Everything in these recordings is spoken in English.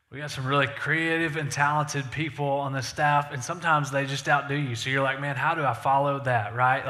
We got some really creative and talented people on the staff, and sometimes they just outdo you. So you're like, man, how do I follow that, right?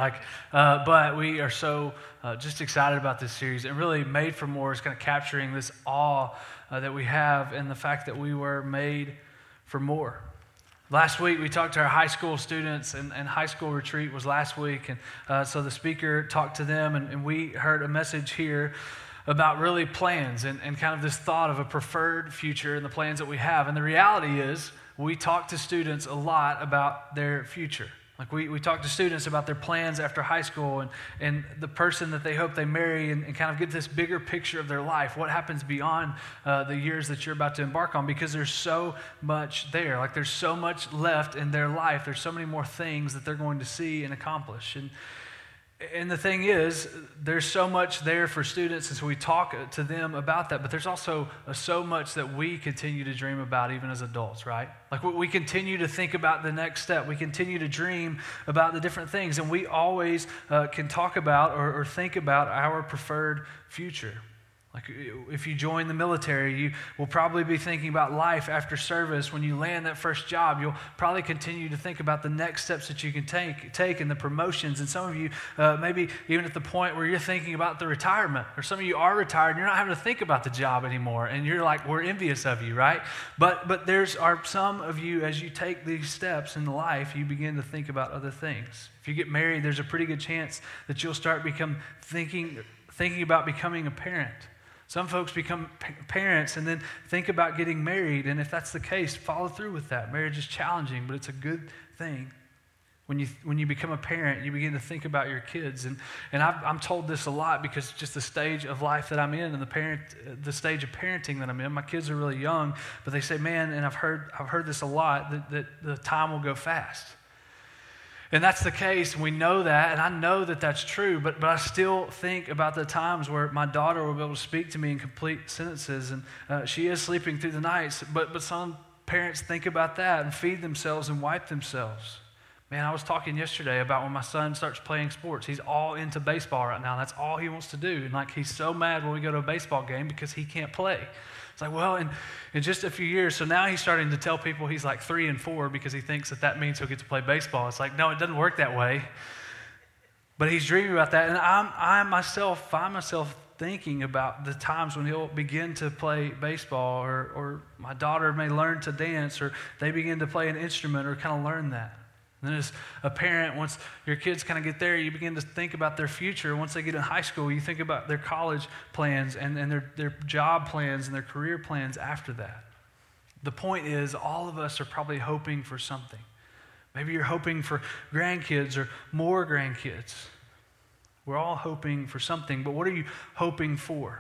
But we are so just excited about this series, and really Made for More is kind of capturing this awe that we have and the fact that we were made for more. Last week, we talked to our high school students, and high school retreat was last week, and so the speaker talked to them, and we heard a message here about really plans and kind of this thought of a preferred future and the plans that we have. And the reality is, we talk to students a lot about their future. Like we talk to students about their plans after high school and the person that they hope they marry and kind of get this bigger picture of their life, what happens beyond the years that you're about to embark on, because there's so much there. Like there's so much left in their life. There's so many more things that they're going to see and accomplish. And the thing is, there's so much there for students, and so we talk to them about that, but there's also so much that we continue to dream about even as adults, right? Like we continue to think about the next step. We continue to dream about the different things, and we always can talk about or think about our preferred future. Like if you join the military, you will probably be thinking about life after service. When you land that first job, you'll probably continue to think about the next steps that you can take and the promotions. And some of you, maybe even at the point where you're thinking about the retirement, or some of you are retired and you're not having to think about the job anymore. And you're like, we're envious of you, right? But there's some of you, as you take these steps in life, you begin to think about other things. If you get married, there's a pretty good chance that you'll start thinking about becoming a parent. Some folks become parents and then think about getting married, and if that's the case, follow through with that. Marriage is challenging, but it's a good thing. When you become a parent, you begin to think about your kids, and I'm told this a lot because just the stage of life that I'm in and the stage of parenting that I'm in. My kids are really young, but they say, man, and I've heard this a lot, that the time will go fast. And that's the case, and we know that, and I know that that's true, but I still think about the times where my daughter will be able to speak to me in complete sentences, and she is sleeping through the nights, but some parents think about that and feed themselves and wipe themselves. Man, I was talking yesterday about when my son starts playing sports. He's all into baseball right now. That's all he wants to do, and like he's so mad when we go to a baseball game because he can't play. It's like, well, in just a few years, so now he's starting to tell people he's like 3 and 4 because he thinks that means he'll get to play baseball. It's like, no, it doesn't work that way. But he's dreaming about that, and I myself find myself thinking about the times when he'll begin to play baseball, or my daughter may learn to dance, or they begin to play an instrument or kind of learn that. And then as a parent, once your kids kind of get there, you begin to think about their future. Once they get in high school, you think about their college plans and their job plans and their career plans after that. The point is, all of us are probably hoping for something. Maybe you're hoping for grandkids or more grandkids. We're all hoping for something, but what are you hoping for?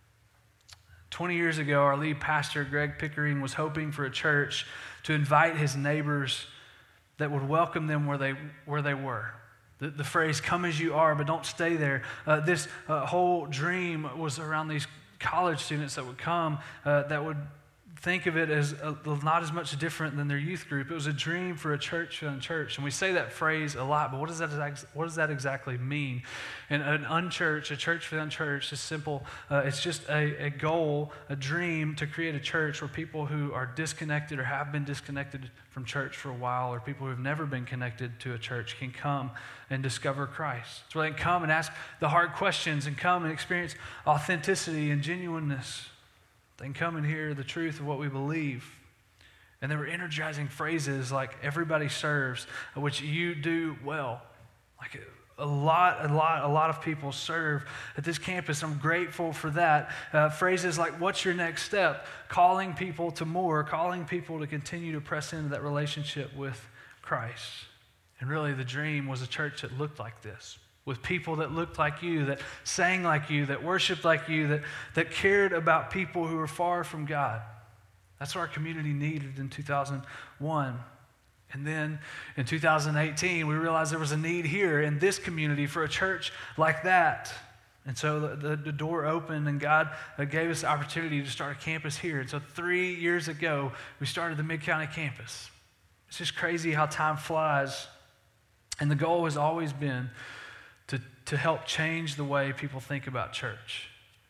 20 years ago, our lead pastor, Greg Pickering, was hoping for a church to invite his neighbors that would welcome them where they were. The phrase, come as you are, but don't stay there. This whole dream was around these college students that would come, that would think of it as not as much different than their youth group. It was a dream for a church-run church. And we say that phrase a lot, but what does that exactly mean? And a church for the unchurched is simple. It's just a goal, a dream to create a church where people who are disconnected or have been disconnected from church for a while, or people who have never been connected to a church, can come and discover Christ. So they can come and ask the hard questions and come and experience authenticity and genuineness. They can come and hear the truth of what we believe. And there were energizing phrases like everybody serves, which you do well. Like a lot of people serve at this campus. I'm grateful for that. Phrases like, what's your next step? Calling people to more, calling people to continue to press into that relationship with Christ. And really the dream was a church that looked like this, with people that looked like you, that sang like you, that worshiped like you, that cared about people who were far from God. That's what our community needed in 2001. And then in 2018, we realized there was a need here in this community for a church like that. And so the door opened, and God gave us the opportunity to start a campus here. And so 3 years ago, we started the Mid-County campus. It's just crazy how time flies. And the goal has always been to help change the way people think about church.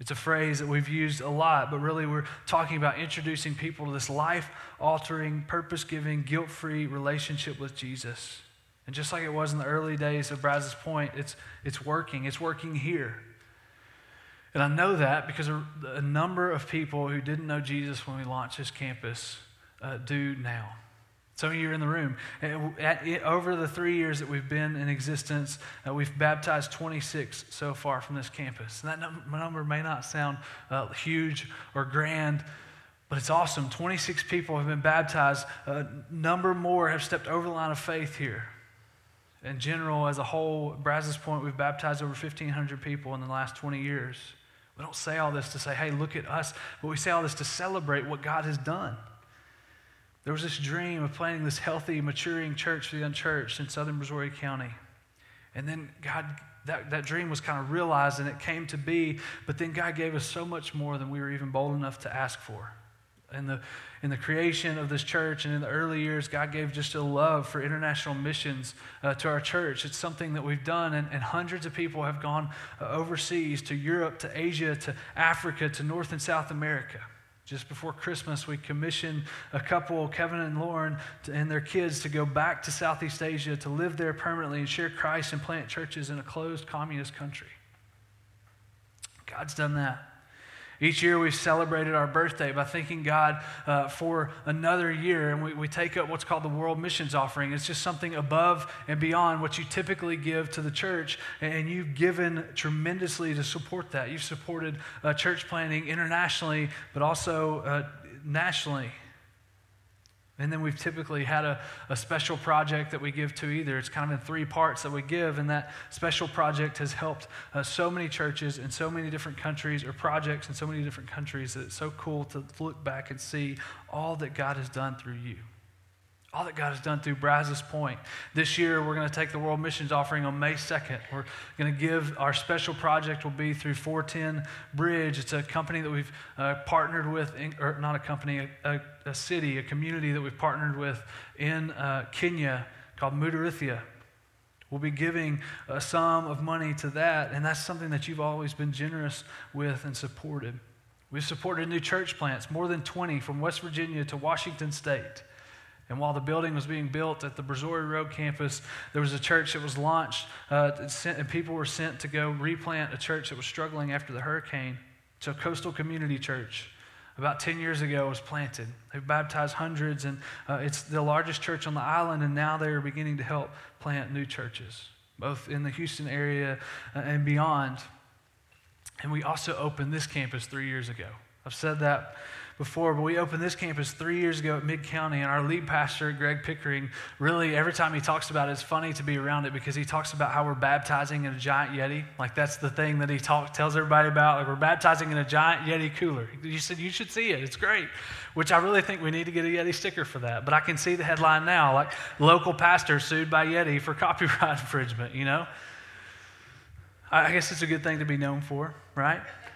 It's a phrase that we've used a lot, but really we're talking about introducing people to this life-altering, purpose-giving, guilt-free relationship with Jesus. And just like it was in the early days of Brazos Point, it's working. It's working here. And I know that because a number of people who didn't know Jesus when we launched this campus do now. Some of you are in the room. Over the 3 years that we've been in existence, we've baptized 26 so far from this campus. And that number may not sound huge or grand, but it's awesome. 26 people have been baptized. A number more have stepped over the line of faith here. In general, as a whole, Brazos Point, we've baptized over 1,500 people in the last 20 years. We don't say all this to say, hey, look at us, but we say all this to celebrate what God has done. There was this dream of planting this healthy, maturing church for the unchurched in southern Brazoria County. And then God, that dream was kind of realized and it came to be, but then God gave us so much more than we were even bold enough to ask for. In the creation of this church and in the early years, God gave just a love for international missions to our church. It's something that we've done, and hundreds of people have gone overseas to Europe, to Asia, to Africa, to North and South America. Just before Christmas, we commissioned a couple, Kevin and Lauren, and their kids to go back to Southeast Asia to live there permanently and share Christ and plant churches in a closed communist country. God's done that. Each year we've celebrated our birthday by thanking God for another year, and we take up what's called the World Missions Offering. It's just something above and beyond what you typically give to the church, and you've given tremendously to support that. You've supported church planting internationally, but also nationally. And then we've typically had a special project that we give to either. It's kind of in 3 parts that we give, and that special project has helped so many churches in so many different countries, or projects in so many different countries, that it's so cool to look back and see all that God has done through you. All that God has done through Brazos Point. This year, we're going to take the World Missions Offering on May 2nd. We're going to give, our special project will be through 410 Bridge. It's a company that we've partnered with, or not a company, a city, a community that we've partnered with in Kenya called Mudarithia. We'll be giving a sum of money to that, and that's something that you've always been generous with and supported. We've supported new church plants, more than 20, from West Virginia to Washington State. And while the building was being built at the Brazoria Road campus, there was a church that was launched, and people were sent to go replant a church that was struggling after the hurricane. So Coastal Community Church, about 10 years ago, was planted. They've baptized hundreds, and it's the largest church on the island, and now they are beginning to help plant new churches, both in the Houston area and beyond. And we also opened this campus 3 years ago. I've said that before, but we opened this campus 3 years ago at Mid-County, and our lead pastor, Greg Pickering, really every time he talks about it, it's funny to be around it because he talks about how we're baptizing in a giant Yeti. Like that's the thing that he tells everybody about. Like we're baptizing in a giant Yeti cooler. He said, you should see it. It's great, which I really think we need to get a Yeti sticker for that. But I can see the headline now, like local pastor sued by Yeti for copyright infringement, you know? I guess it's a good thing to be known for, right?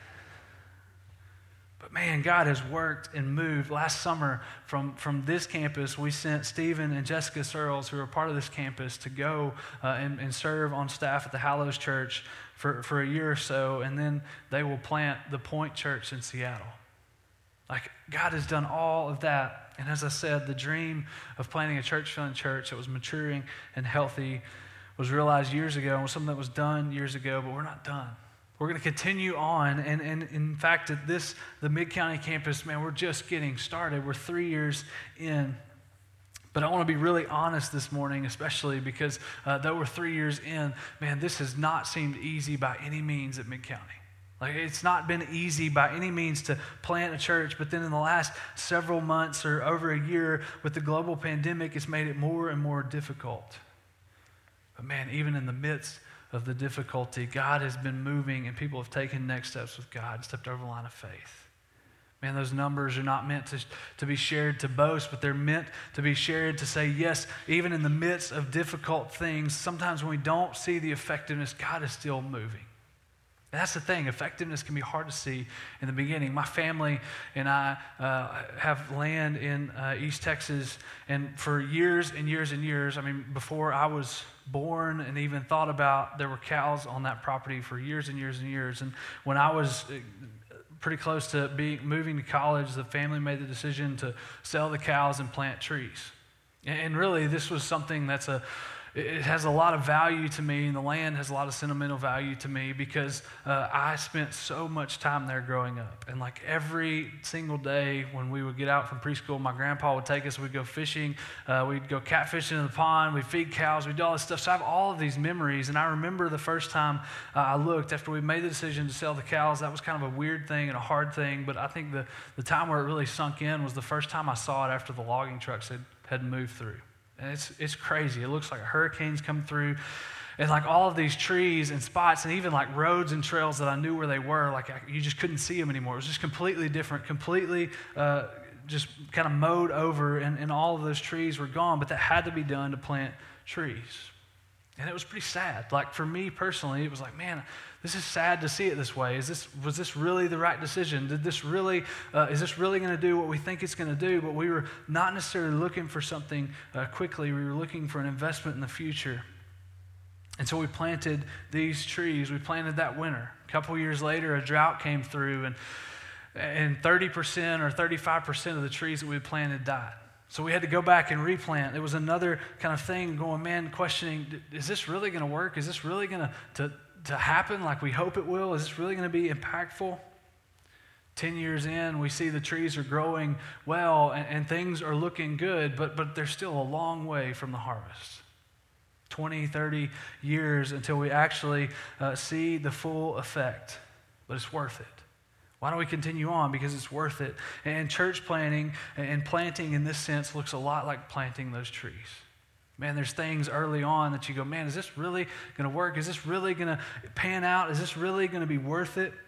But man, God has worked and moved. Last summer from this campus, we sent Stephen and Jessica Searles, who are part of this campus, to go and serve on staff at the Hallows Church for a year or so, and then they will plant the Point Church in Seattle. Like, God has done all of that. And as I said, the dream of planting a church-filling church that was maturing and healthy was realized years ago, and was something that was done years ago, but we're not done. We're going to continue on, and in fact, at the Mid-County campus, man, we're just getting started. We're 3 years in. But I want to be really honest this morning, especially because though we're 3 years in, man, this has not seemed easy by any means at Mid-County. Like, it's not been easy by any means to plant a church, but then in the last several months or over a year with the global pandemic, it's made it more and more difficult. But man, even in the midst of the difficulty, God has been moving, and people have taken next steps with God, stepped over the line of faith. Man, those numbers are not meant to be shared to boast, but they're meant to be shared to say, yes, even in the midst of difficult things, sometimes when we don't see the effectiveness, God is still moving. And that's the thing. Effectiveness can be hard to see in the beginning. My family and I have land in East Texas, and for years and years and years, I mean, before I was born and even thought about, there were cows on that property for years and years and years. And when I was pretty close to moving to college, the family made the decision to sell the cows and plant trees. And really, this was something it has a lot of value to me, and the land has a lot of sentimental value to me because I spent so much time there growing up. And like every single day when we would get out from preschool, my grandpa would take us, we'd go fishing, we'd go catfishing in the pond, we'd feed cows, we'd do all this stuff. So I have all of these memories, and I remember the first time I looked after we made the decision to sell the cows. That was kind of a weird thing and a hard thing, but I think the time where it really sunk in was the first time I saw it after the logging trucks had moved through. And it's crazy. It looks like hurricanes come through, and like all of these trees and spots, and even like roads and trails that I knew where they were, like you just couldn't see them anymore. It was just completely different, completely just kind of mowed over, and all of those trees were gone. But that had to be done to plant trees, and it was pretty sad. Like for me personally, it was like, man, this is sad to see it this way. Was this really the right decision? Is this really going to do what we think it's going to do? But we were not necessarily looking for something quickly. We were looking for an investment in the future. And so we planted these trees. We planted that winter. A couple years later, a drought came through, and 30% or 35% of the trees that we planted died. So we had to go back and replant. It was another kind of thing going, man, questioning, is this really going to work? Is this really going to happen like we hope it will? Is this really going to be impactful? 10 years in, we see the trees are growing well and things are looking good, but they're still a long way from the harvest. 20, 30 years until we actually see the full effect, but it's worth it. Why don't we continue on? Because it's worth it. And church planting and planting in this sense looks a lot like planting those trees. Man, there's things early on that you go, man, is this really going to work? Is this really going to pan out? Is this really going to be worth it?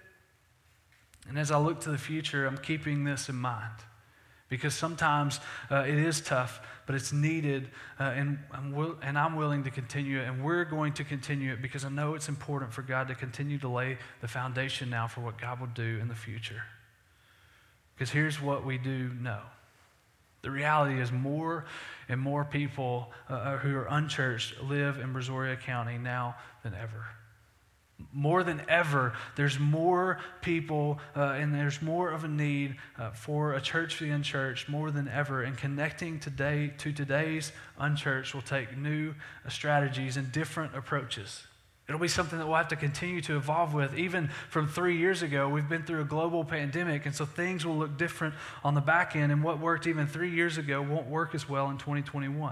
And as I look to the future, I'm keeping this in mind. Because sometimes it is tough, but it's needed, and I'm willing to continue it, and we're going to continue it because I know it's important for God to continue to lay the foundation now for what God will do in the future. Because here's what we do know. The reality is more and more people who are unchurched live in Brazoria County now than ever. More than ever, there's more people and there's more of a need for a church for the unchurched more than ever. And connecting today to today's unchurched will take new strategies and different approaches. It'll be something that we'll have to continue to evolve with. Even from 3 years ago, we've been through a global pandemic, and so things will look different on the back end, and what worked even 3 years ago won't work as well in 2021.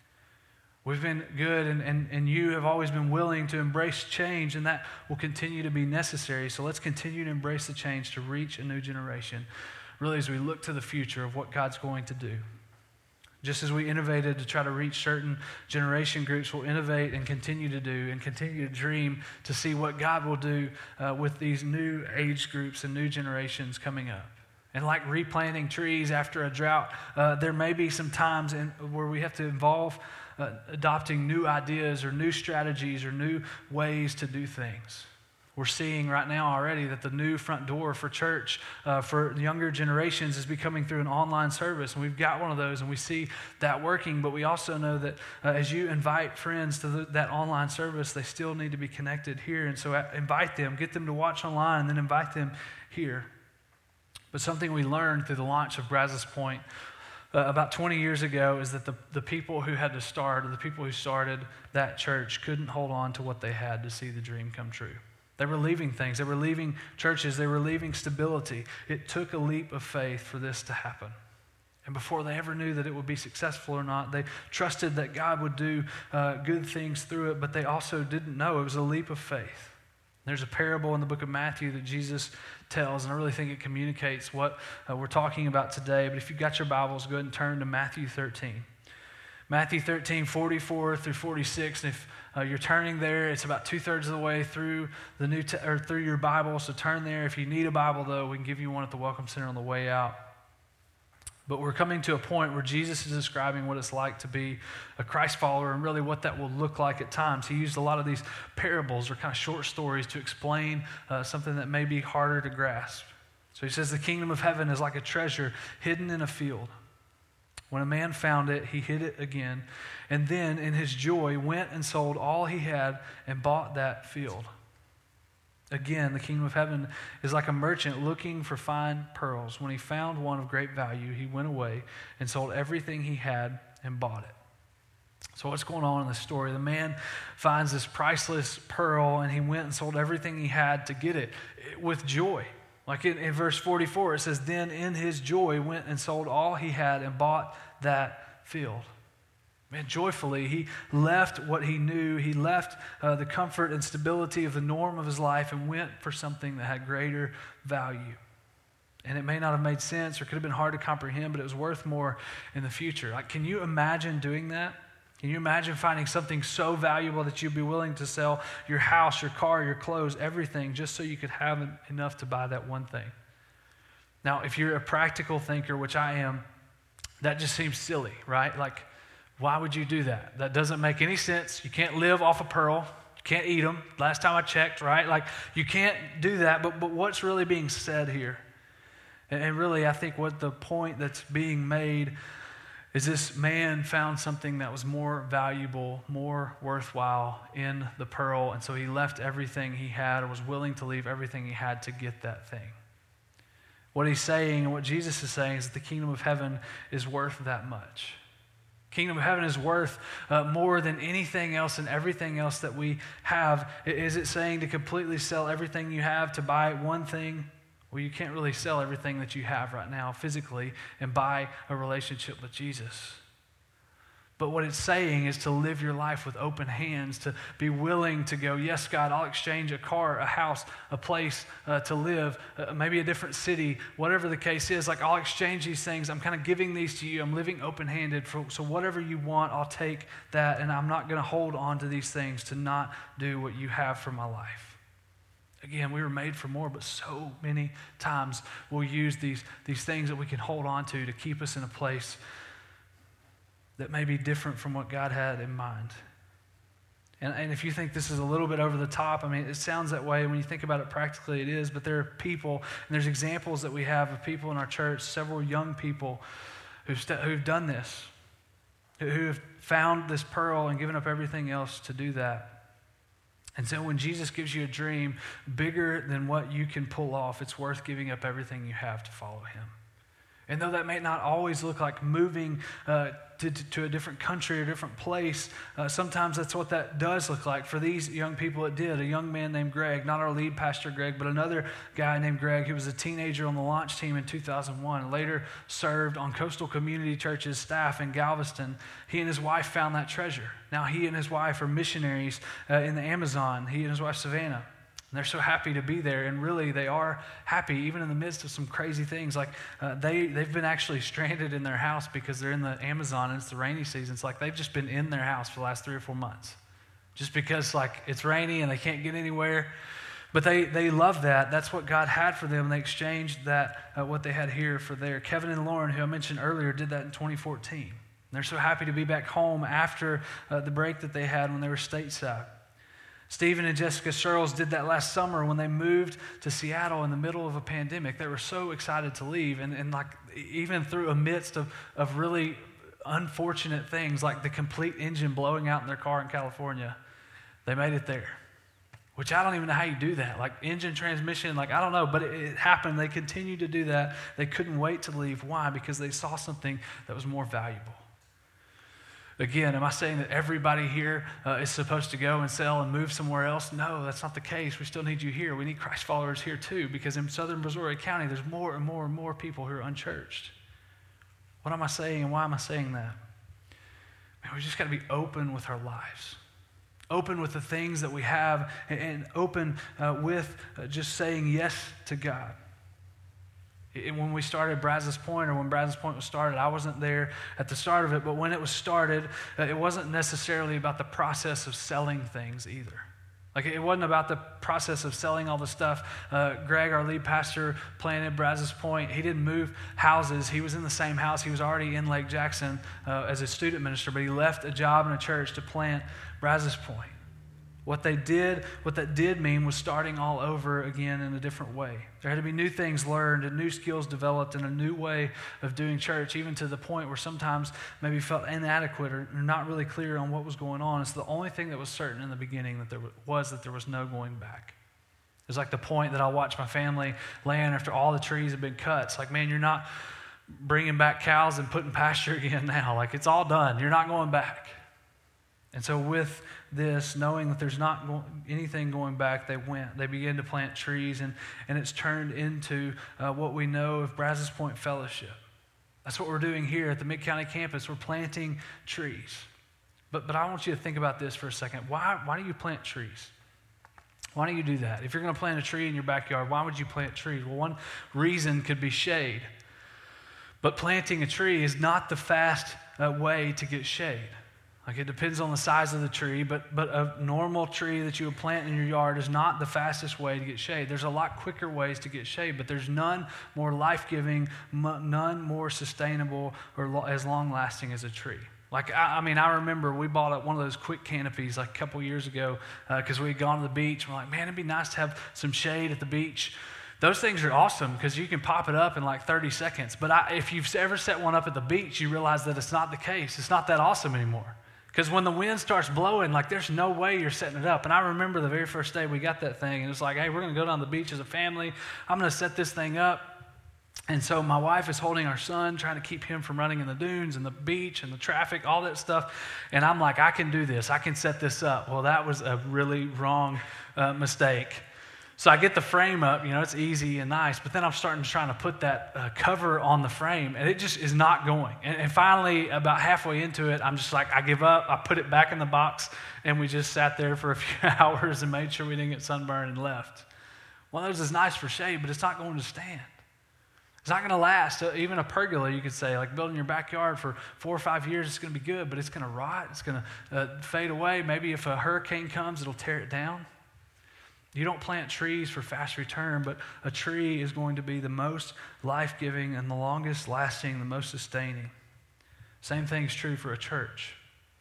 We've been good, and you have always been willing to embrace change, and that will continue to be necessary. So let's continue to embrace the change to reach a new generation, really as we look to the future of what God's going to do. Just as we innovated to try to reach certain generation groups, we'll innovate and continue to do and continue to dream to see what God will do with these new age groups and new generations coming up. And like replanting trees after a drought, there may be some times where we have to involve adopting new ideas or new strategies or new ways to do things. We're seeing right now already that the new front door for church for younger generations is becoming through an online service, and we've got one of those, and we see that working. But we also know that as you invite friends to that online service, they still need to be connected here, and so invite them, get them to watch online, and then invite them here. But something we learned through the launch of Brazos Point about 20 years ago is that the people who had to start, or the people who started that church, couldn't hold on to what they had to see the dream come true. They were leaving things. They were leaving churches. They were leaving stability. It took a leap of faith for this to happen. And before they ever knew that it would be successful or not, they trusted that God would do good things through it, but they also didn't know. It was a leap of faith. There's a parable in the book of Matthew that Jesus tells, and I really think it communicates what we're talking about today. But if you've got your Bibles, go ahead and turn to Matthew 13. Matthew 13, 44 through 46. And if you're turning there, it's about 2/3 of the way through the through your Bible. So turn there. If you need a Bible, though, we can give you one at the Welcome Center on the way out. But we're coming to a point where Jesus is describing what it's like to be a Christ follower and really what that will look like at times. He used a lot of these parables or kind of short stories to explain something that may be harder to grasp. So he says the kingdom of heaven is like a treasure hidden in a field. When a man found it, he hid it again, and then in his joy went and sold all he had and bought that field. Again, the kingdom of heaven is like a merchant looking for fine pearls. When he found one of great value, he went away and sold everything he had and bought it. So what's going on in this story? The man finds this priceless pearl, and he went and sold everything he had to get it with joy. Like in verse 44, it says, then in his joy went and sold all he had and bought that field. Man, joyfully, he left what he knew. He left the comfort and stability of the norm of his life and went for something that had greater value. And it may not have made sense or could have been hard to comprehend, but it was worth more in the future. Like, can you imagine doing that? Can you imagine finding something so valuable that you'd be willing to sell your house, your car, your clothes, everything, just so you could have enough to buy that one thing? Now, if you're a practical thinker, which I am, that just seems silly, right? Like, why would you do that? That doesn't make any sense. You can't live off a pearl. You can't eat them. Last time I checked, right? Like, you can't do that. But what's really being said here? And really, I think what the point that's being made is this man found something that was more valuable, more worthwhile in the pearl, and so he left everything he had, or was willing to leave everything he had to get that thing. What he's saying and what Jesus is saying is that the kingdom of heaven is worth that much. Kingdom of heaven is worth more than anything else and everything else that we have. Is it saying to completely sell everything you have to buy one thing? Well, you can't really sell everything that you have right now physically and buy a relationship with Jesus. But what it's saying is to live your life with open hands, to be willing to go, yes, God, I'll exchange a car, a house, a place to live, maybe a different city, whatever the case is. Like, I'll exchange these things. I'm kind of giving these to you. I'm living open-handed. So whatever you want, I'll take that, and I'm not going to hold on to these things to not do what you have for my life. Again, we were made for more, but so many times we'll use these things that we can hold on to keep us in a place that may be different from what God had in mind. And if you think this is a little bit over the top, I mean, it sounds that way. When you think about it practically, it is. But there are people, and there's examples that we have of people in our church, several young people who've done this, who have found this pearl and given up everything else to do that. And so when Jesus gives you a dream bigger than what you can pull off, it's worth giving up everything you have to follow him. And though that may not always look like moving to a different country or a different place, sometimes that's what that does look like. For these young people, it did. A young man named Greg, not our lead pastor Greg, but another guy named Greg, who was a teenager on the launch team in 2001, later served on Coastal Community Church's staff in Galveston. He and his wife found that treasure. Now he and his wife are missionaries in the Amazon, he and his wife Savannah. And they're so happy to be there, and really they are happy even in the midst of some crazy things. Like they've been actually stranded in their house because they're in the Amazon and it's the rainy season. It's like they've just been in their house for the last 3 or 4 months just because like it's rainy and they can't get anywhere. But they love that. That's what God had for them. They exchanged that, what they had here for there. Kevin and Lauren, who I mentioned earlier, did that in 2014. And they're so happy to be back home after the break that they had when they were stateside. Stephen and Jessica Searles did that last summer when they moved to Seattle in the middle of a pandemic. They were so excited to leave. And like even through a midst of really unfortunate things like the complete engine blowing out in their car in California, they made it there. Which I don't even know how you do that. Like engine transmission, like I don't know, but it happened. They continued to do that. They couldn't wait to leave. Why? Because they saw something that was more valuable. Again, am I saying that everybody here is supposed to go and sell and move somewhere else? No, that's not the case. We still need you here. We need Christ followers here too, because in southern Missouri County, there's more and more and more people who are unchurched. What am I saying and why am I saying that? Man, we just got to be open with our lives. Open with the things that we have and open with just saying yes to God. When we started Brazos Point, or when Brazos Point was started, I wasn't there at the start of it, but when it was started, it wasn't necessarily about the process of selling things either. Like, it wasn't about the process of selling all the stuff. Greg, our lead pastor, planted Brazos Point. He didn't move houses. He was in the same house. He was already in Lake Jackson as a student minister, but he left a job in a church to plant Brazos Point. What that did mean was starting all over again in a different way. There had to be new things learned and new skills developed and a new way of doing church, even to the point where sometimes maybe felt inadequate or not really clear on what was going on. It's the only thing that was certain in the beginning that there was no going back. It's like the point that I watched my family land after all the trees had been cut. It's like, man, you're not bringing back cows and putting pasture again now. Like, it's all done. You're not going back. And so with this, knowing that there's not anything going back, they began to plant trees, and it's turned into what we know of Brazos Point Fellowship. That's what we're doing here at the Mid-County campus. We're planting trees. But I want you to think about this for a second. Why do you plant trees? Why do you do that? If you're going to plant a tree in your backyard, why would you plant trees? Well, one reason could be shade. But planting a tree is not the fast way to get shade. Like, it depends on the size of the tree, but a normal tree that you would plant in your yard is not the fastest way to get shade. There's a lot quicker ways to get shade, but there's none more life-giving, none more sustainable or as long-lasting as a tree. Like, I remember we bought one of those quick canopies like a couple years ago because we had gone to the beach. We're like, man, it'd be nice to have some shade at the beach. Those things are awesome because you can pop it up in like 30 seconds. But if you've ever set one up at the beach, you realize that it's not the case. It's not that awesome anymore. Because when the wind starts blowing, like, there's no way you're setting it up. And I remember the very first day we got that thing, and it's like, hey, we're going to go down the beach as a family. I'm going to set this thing up. And so my wife is holding our son, trying to keep him from running in the dunes and the beach and the traffic, all that stuff. And I'm like, I can do this. I can set this up. Well, that was a really wrong mistake. So I get the frame up, it's easy and nice, but then I'm trying to put that cover on the frame, and it just is not going. And finally, about halfway into it, I'm just like, I give up. I put it back in the box, and we just sat there for a few hours and made sure we didn't get sunburned and left. One of those is nice for shade, but it's not going to stand. It's not going to last. Even a pergola, you could say, like building your backyard for 4 or 5 years, it's going to be good, but it's going to rot. It's going to fade away. Maybe if a hurricane comes, it'll tear it down. You don't plant trees for fast return, but a tree is going to be the most life-giving and the longest lasting, the most sustaining. Same thing is true for a church.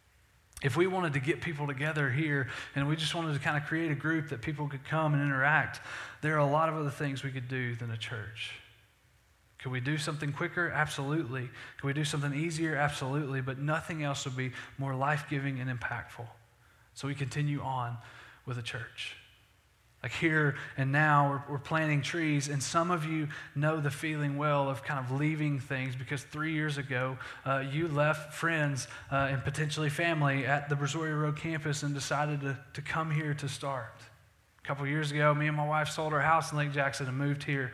If we wanted to get people together here and we just wanted to kind of create a group that people could come and interact, there are a lot of other things we could do than a church. Could we do something quicker? Absolutely. Could we do something easier? Absolutely. But nothing else would be more life-giving and impactful. So we continue on with a church. Like, here and now, we're planting trees, and some of you know the feeling well of kind of leaving things because 3 years ago, you left friends and potentially family at the Brazoria Road campus and decided to come here to start. A couple years ago, me and my wife sold our house in Lake Jackson and moved here.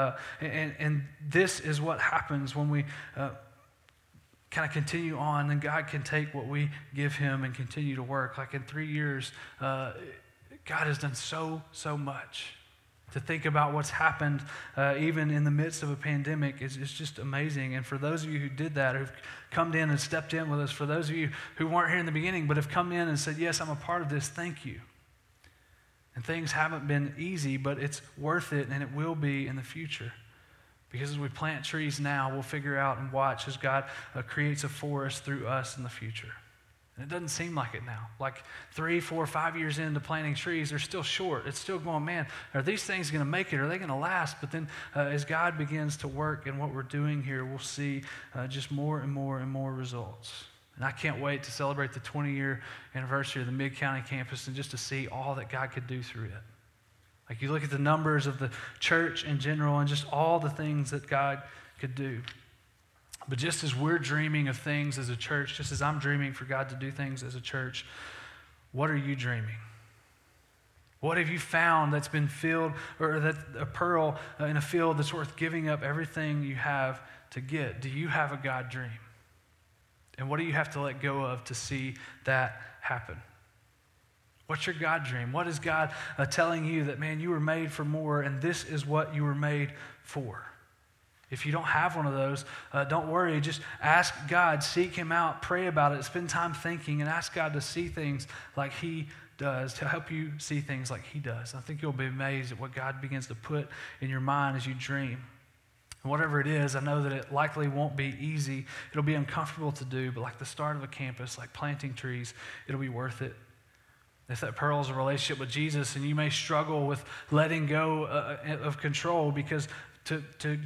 And this is what happens when we kind of continue on, and God can take what we give him and continue to work. Like, in 3 years, God has done so much. To think about what's happened even in the midst of a pandemic is just amazing. And for those of you who did that, who've come in and stepped in with us, for those of you who weren't here in the beginning but have come in and said, yes, I'm a part of this, thank you. And things haven't been easy, but it's worth it, and it will be in the future. Because as we plant trees now, we'll figure out and watch as God creates a forest through us in the future. And it doesn't seem like it now. Like 3, 4, 5 years into planting trees, they're still short. It's still going, man, are these things going to make it? Are they going to last? But then as God begins to work in what we're doing here, we'll see just more and more and more results. And I can't wait to celebrate the 20-year anniversary of the Mid-County campus and just to see all that God could do through it. Like, you look at the numbers of the church in general and just all the things that God could do. But just as we're dreaming of things as a church, just as I'm dreaming for God to do things as a church, what are you dreaming? What have you found that's been filled, or that a pearl in a field that's worth giving up everything you have to get? Do you have a God dream? And what do you have to let go of to see that happen? What's your God dream? What is God telling you that, man, you were made for more, and this is what you were made for? If you don't have one of those, don't worry. Just ask God, seek him out, pray about it, spend time thinking, and ask God to see things like he does to help you see things like he does. I think you'll be amazed at what God begins to put in your mind as you dream. And whatever it is, I know that it likely won't be easy. It'll be uncomfortable to do, but like the start of a campus, like planting trees, it'll be worth it. If that pearl is a relationship with Jesus, and you may struggle with letting go of control, because to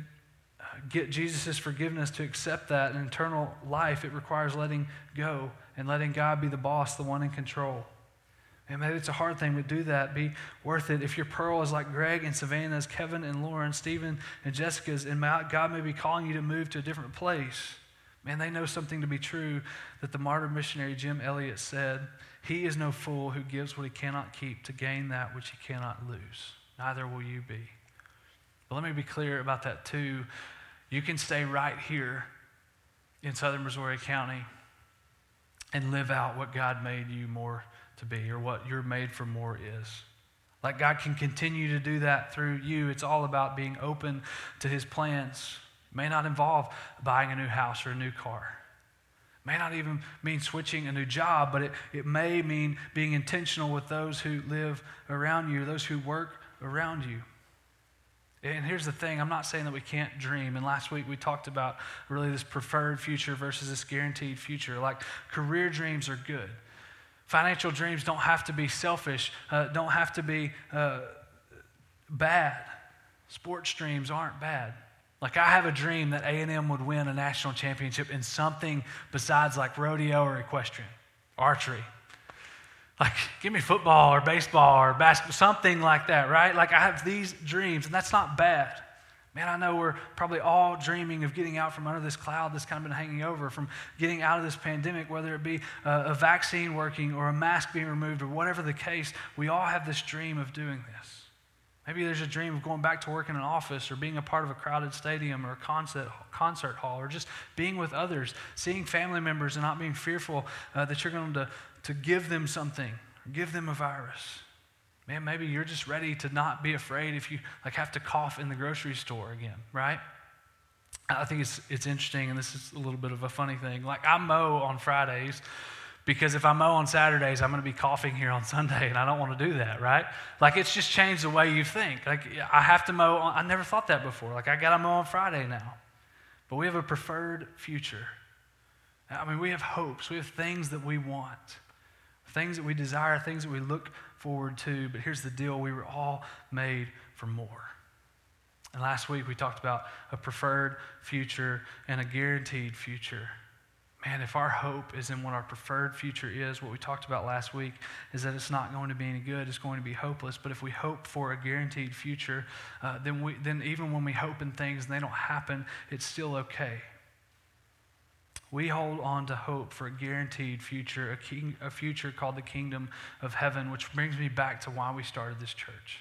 get Jesus' forgiveness, to accept that in eternal life, it requires letting go and letting God be the boss, the one in control. And maybe it's a hard thing, but do that. Be worth it. If your pearl is like Greg and Savannah's, Kevin and Lauren, Stephen and Jessica's, and God may be calling you to move to a different place, man, they know something to be true that the martyr missionary Jim Elliot said, "He is no fool who gives what he cannot keep to gain that which he cannot lose. Neither will you be." But let me be clear about that too. You can stay right here in southern Missouri County and live out what God made you more to be, or what you're made for more is. Like God can continue to do that through you. It's all about being open to his plans. It may not involve buying a new house or a new car. It may not even mean switching a new job, but it may mean being intentional with those who live around you, those who work around you. And here's the thing, I'm not saying that we can't dream. And last week we talked about really this preferred future versus this guaranteed future. Like career dreams are good. Financial dreams don't have to be selfish, don't have to be bad. Sports dreams aren't bad. Like I have a dream that A&M would win a national championship in something besides like rodeo or equestrian, archery. Like, give me football or baseball or basketball, something like that, right? Like, I have these dreams, and that's not bad. Man, I know we're probably all dreaming of getting out from under this cloud that's kind of been hanging over, from getting out of this pandemic, whether it be a vaccine working or a mask being removed or whatever the case. We all have this dream of doing this. Maybe there's a dream of going back to work in an office or being a part of a crowded stadium or a concert hall, or just being with others, seeing family members and not being fearful that you're going to give them something, or give them a virus. Man, maybe you're just ready to not be afraid if you like have to cough in the grocery store again, right? I think it's interesting, and this is a little bit of a funny thing. Like I mow on Fridays because if I mow on Saturdays, I'm going to be coughing here on Sunday, and I don't want to do that, right? Like it's just changed the way you think. Like I have to mow I never thought that before. Like I got to mow on Friday now. But we have a preferred future. I mean, we have hopes. We have things that we want. Things that we desire, things that we look forward to. But here's the deal, we were all made for more. And last week we talked about a preferred future and a guaranteed future. Man, if our hope is in what our preferred future is, what we talked about last week is that it's not going to be any good, it's going to be hopeless. But if we hope for a guaranteed future, then even when we hope in things and they don't happen, it's still okay. We hold on to hope for a guaranteed future, a future called the kingdom of heaven, which brings me back to why we started this church.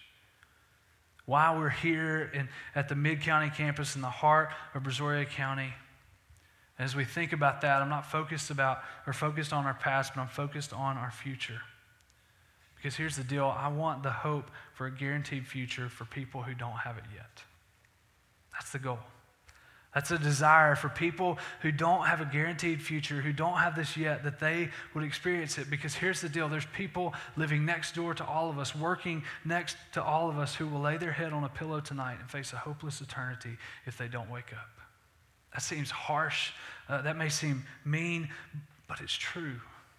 Why we're here at the Mid-County campus in the heart of Brazoria County. As we think about that, I'm not focused on our past, but I'm focused on our future. Because here's the deal, I want the hope for a guaranteed future for people who don't have it yet. That's the goal. That's a desire for people who don't have a guaranteed future, who don't have this yet, that they would experience it. Because here's the deal, there's people living next door to all of us, working next to all of us, who will lay their head on a pillow tonight and face a hopeless eternity if they don't wake up. That seems harsh, that may seem mean, but it's true.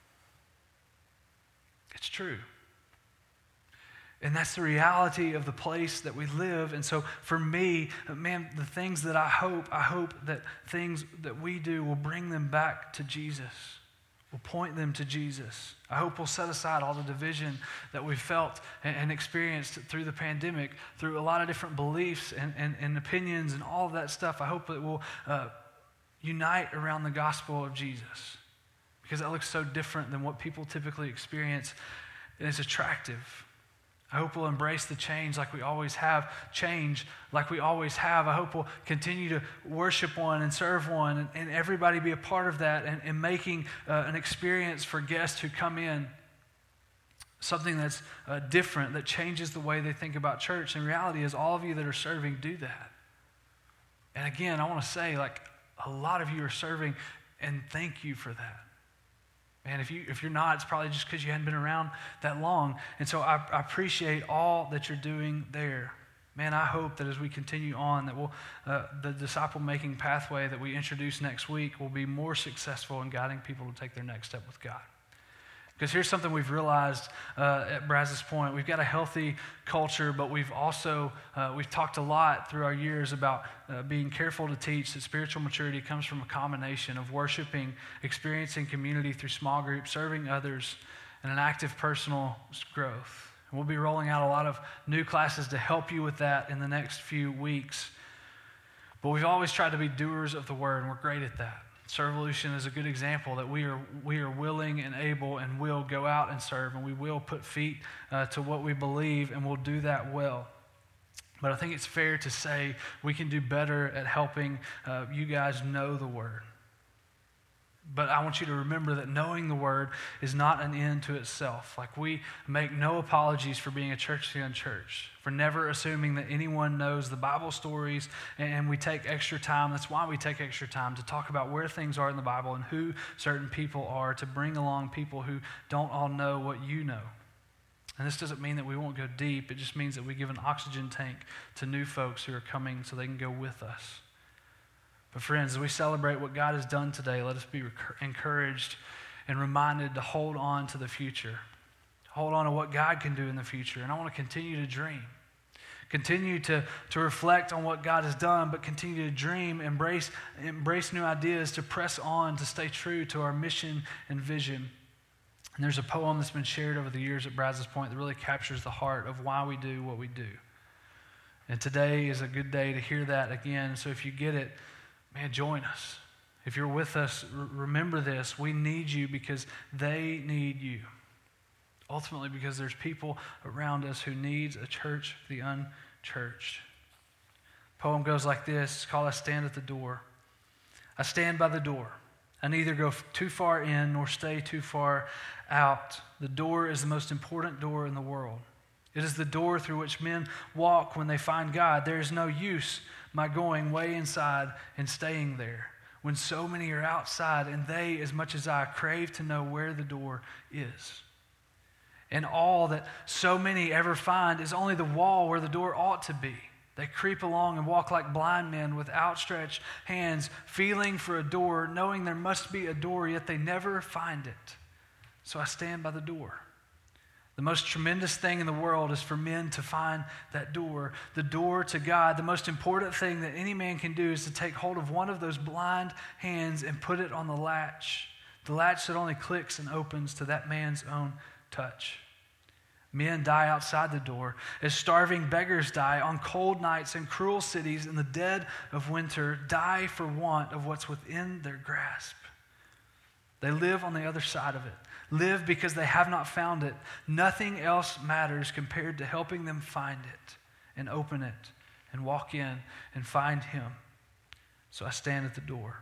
It's true. And that's the reality of the place that we live. And so for me, man, the things that I hope that things that we do will bring them back to Jesus, will point them to Jesus. I hope we'll set aside all the division that we felt and experienced through the pandemic, through a lot of different beliefs and opinions and all of that stuff. I hope it will unite around the gospel of Jesus, because that looks so different than what people typically experience, and it's attractive. I hope we'll embrace the change like we always have. I hope we'll continue to worship one and serve one, and everybody be a part of that, and making an experience for guests who come in something that's different, that changes the way they think about church. And the reality is all of you that are serving do that. And again, I want to say, like, a lot of you are serving, and thank you for that. Man, if you're not, it's probably just because you hadn't been around that long. And so I appreciate all that you're doing there. Man, I hope that as we continue on, that the disciple-making pathway that we introduce next week will be more successful in guiding people to take their next step with God. Because here's something we've realized at Brazos Point. We've got a healthy culture, but we've also, we've talked a lot through our years about being careful to teach that spiritual maturity comes from a combination of worshiping, experiencing community through small groups, serving others, and an active personal growth. And we'll be rolling out a lot of new classes to help you with that in the next few weeks. But we've always tried to be doers of the word, and we're great at that. Servolution is a good example that we are willing and able and will go out and serve, and we will put feet to what we believe, and we'll do that well. But I think it's fair to say we can do better at helping you guys know the word. But I want you to remember that knowing the word is not an end to itself. Like, we make no apologies for being a church-to-end church, for never assuming that anyone knows the Bible stories, and we take extra time. That's why we take extra time to talk about where things are in the Bible and who certain people are, to bring along people who don't all know what you know. And this doesn't mean that we won't go deep. It just means that we give an oxygen tank to new folks who are coming so they can go with us. But friends, as we celebrate what God has done today, let us be encouraged and reminded to hold on to the future. Hold on to what God can do in the future. And I want to continue to dream. Continue to reflect on what God has done, but continue to dream, embrace new ideas, to press on, to stay true to our mission and vision. And there's a poem that's been shared over the years at Brazos Point that really captures the heart of why we do what we do. And today is a good day to hear that again. So if you get it, man, join us. If you're with us, remember this. We need you because they need you. Ultimately, because there's people around us who needs a church for the unchurched. The poem goes like this. It's called I Stand at the Door. I stand by the door. I neither go too far in nor stay too far out. The door is the most important door in the world. It is the door through which men walk when they find God. There is no use my going way inside and staying there when so many are outside, and they, as much as I, crave to know where the door is. And all that so many ever find is only the wall where the door ought to be. They creep along and walk like blind men with outstretched hands, feeling for a door, knowing there must be a door, yet they never find it. So I stand by the door. The most tremendous thing in the world is for men to find that door, the door to God. The most important thing that any man can do is to take hold of one of those blind hands and put it on the latch that only clicks and opens to that man's own touch. Men die outside the door as starving beggars die on cold nights in cruel cities in the dead of winter, die for want of what's within their grasp. They live on the other side of it. Live because they have not found it. Nothing else matters compared to helping them find it and open it and walk in and find Him. So I stand at the door.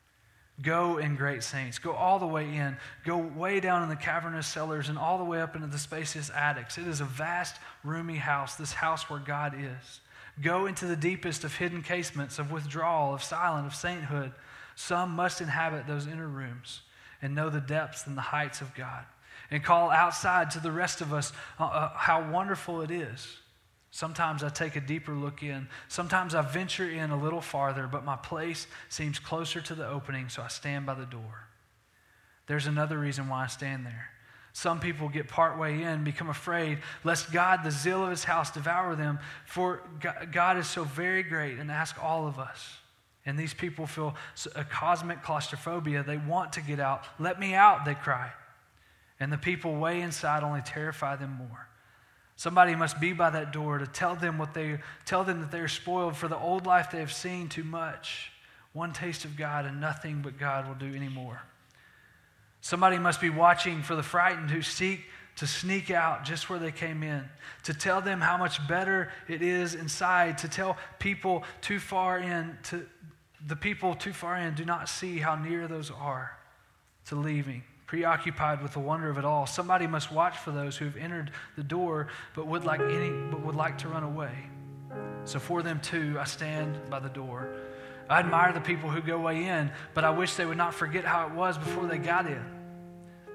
Go in, great saints. Go all the way in. Go way down in the cavernous cellars and all the way up into the spacious attics. It is a vast, roomy house, this house where God is. Go into the deepest of hidden casements, of withdrawal, of silence, of sainthood. Some must inhabit those inner rooms and know the depths and the heights of God, and call outside to the rest of us how wonderful it is. Sometimes I take a deeper look in. Sometimes I venture in a little farther, but my place seems closer to the opening, so I stand by the door. There's another reason why I stand there. Some people get partway in, become afraid, lest God, the zeal of His house, devour them, for God is so very great, and ask all of us. And these people feel a cosmic claustrophobia. They want to get out. Let me out, they cry. And the people way inside only terrify them more. Somebody must be by that door to tell them that they are spoiled for the old life they have seen too much. One taste of God and nothing but God will do anymore. Somebody must be watching for the frightened who seek to sneak out just where they came in, to tell them how much better it is inside, to tell people too far in, the people too far in do not see how near those are to leaving, preoccupied with the wonder of it all. Somebody must watch for those who have entered the door but would like to run away. So for them too, I stand by the door. I admire the people who go way in, but I wish they would not forget how it was before they got in.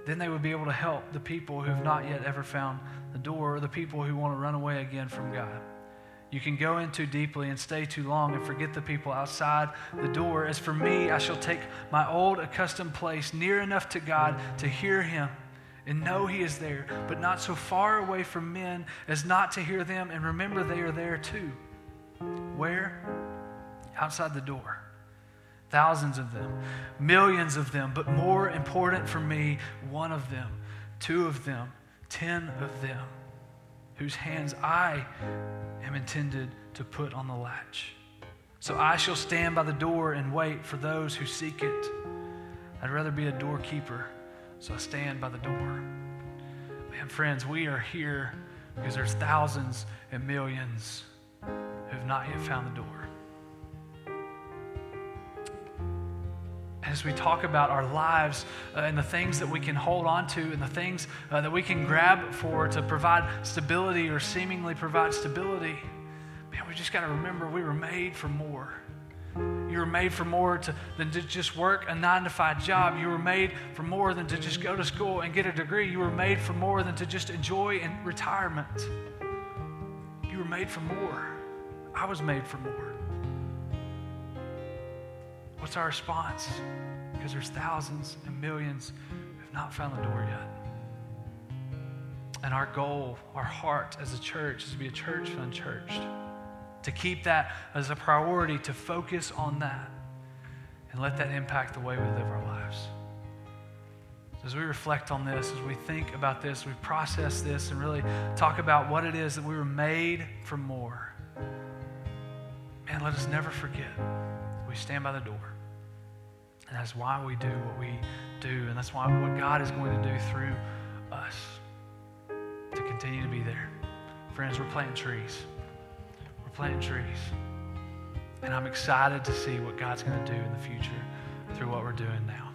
then they would be able to help the people who have not yet ever found the door, or the people who want to run away again from God. You can go in too deeply and stay too long and forget the people outside the door. As for me, I shall take my old accustomed place near enough to God to hear him and know he is there, but not so far away from men as not to hear them and remember they are there too. Where? Outside the door. Thousands of them, millions of them, but more important for me, one of them, two of them, 10 of them, whose hands I am intended to put on the latch. So I shall stand by the door and wait for those who seek it. I'd rather be a doorkeeper, so I stand by the door. Man, friends, we are here because there's thousands and millions who have not yet found the door. As we talk about our lives and the things that we can hold on to and the things that we can grab for to provide stability or seemingly provide stability, man, we just got to remember we were made for more. You were made for more than to just work a 9-to-5 job. You were made for more than to just go to school and get a degree. You were made for more than to just enjoy in retirement. You were made for more. I was made for more. What's our response? Because there's thousands and millions who have not found the door yet. And our goal, our heart as a church is to be a church unchurched. To keep that as a priority, to focus on that and let that impact the way we live our lives. As we reflect on this, as we think about this, we process this and really talk about what it is that we were made for more. Man, let us never forget we stand by the door. And that's why we do what we do. And that's why what God is going to do through us to continue to be there. Friends, we're planting trees. We're planting trees. And I'm excited to see what God's going to do in the future through what we're doing now.